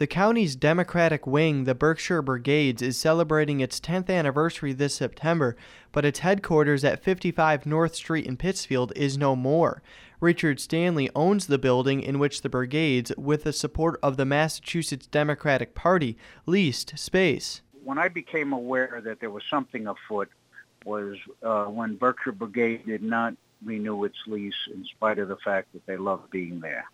The county's Democratic wing, the Berkshire Brigades, is celebrating its 10th anniversary this September, but its headquarters at 55 North Street in Pittsfield is no more. Richard Stanley owns the building in which the Brigades, with the support of the Massachusetts Democratic Party, leased space. When I became aware that there was something afoot was when Berkshire Brigade did not renew its lease in spite of the fact that they loved being there.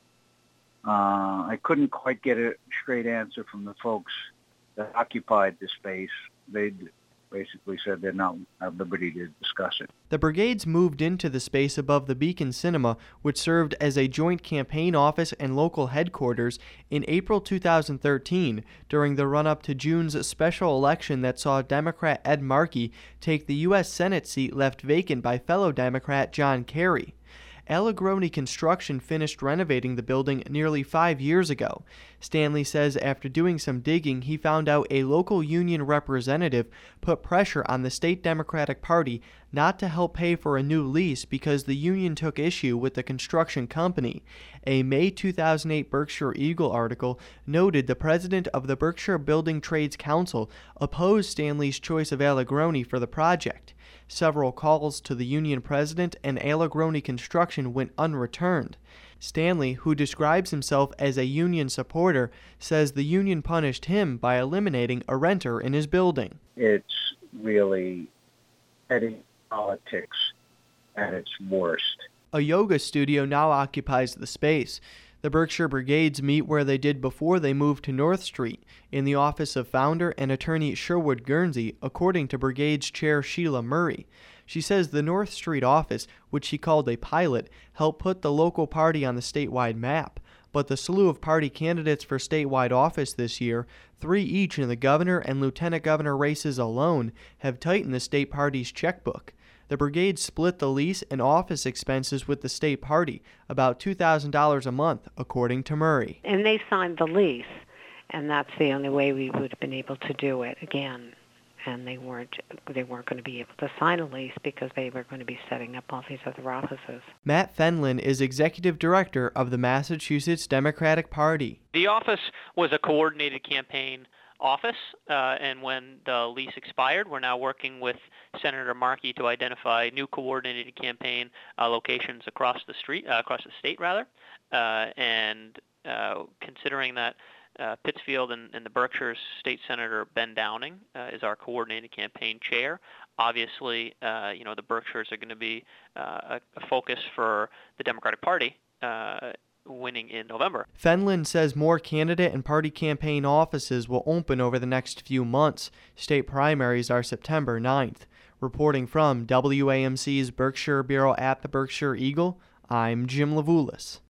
I couldn't quite get a straight answer from the folks that occupied the space. They basically said they're not at liberty to discuss it. The Brigades moved into the space above the Beacon Cinema, which served as a joint campaign office and local headquarters, in April 2013, during the run-up to June's special election that saw Democrat Ed Markey take the U.S. Senate seat left vacant by fellow Democrat John Kerry. Allegroni Construction finished renovating the building nearly 5 years ago. Stanley says after doing some digging, he found out a local union representative put pressure on the state Democratic Party not to help pay for a new lease because the union took issue with the construction company. A May 2008 Berkshire Eagle article noted the president of the Berkshire Building Trades Council opposed Stanley's choice of Allegroni for the project. Several calls to the union president and Allegroni Construction went unreturned. Stanley, who describes himself as a union supporter, says the union punished him by eliminating a renter in his building. It's really petty politics at its worst. A yoga studio now occupies the space. The Berkshire Brigades meet where they did before they moved to North Street, in the office of founder and attorney Sherwood Guernsey, according to Brigades Chair Sheila Murray. She says the North Street office, which she called a pilot, helped put the local party on the statewide map. But the slew of party candidates for statewide office this year, 3 each in the governor and lieutenant governor races alone, have tightened the state party's checkbook. The Brigade split the lease and office expenses with the state party, about $2,000 a month, according to Murray. And they signed the lease, and that's the only way we would have been able to do it again. And they weren't going to be able to sign a lease because they were going to be setting up all these other offices. Matt Fenlon is executive director of the Massachusetts Democratic Party. The office was a coordinated campaign office, and when the lease expired, we're now working with Senator Markey to identify new coordinated campaign locations across the state, and considering that Pittsfield and the Berkshires State Senator Ben Downing is our coordinated campaign chair. Obviously, the Berkshires are going to be a focus for the Democratic Party winning in November. Fenlon says more candidate and party campaign offices will open over the next few months. State primaries are September 9th. Reporting from WAMC's Berkshire Bureau at the Berkshire Eagle, I'm Jim Levulis.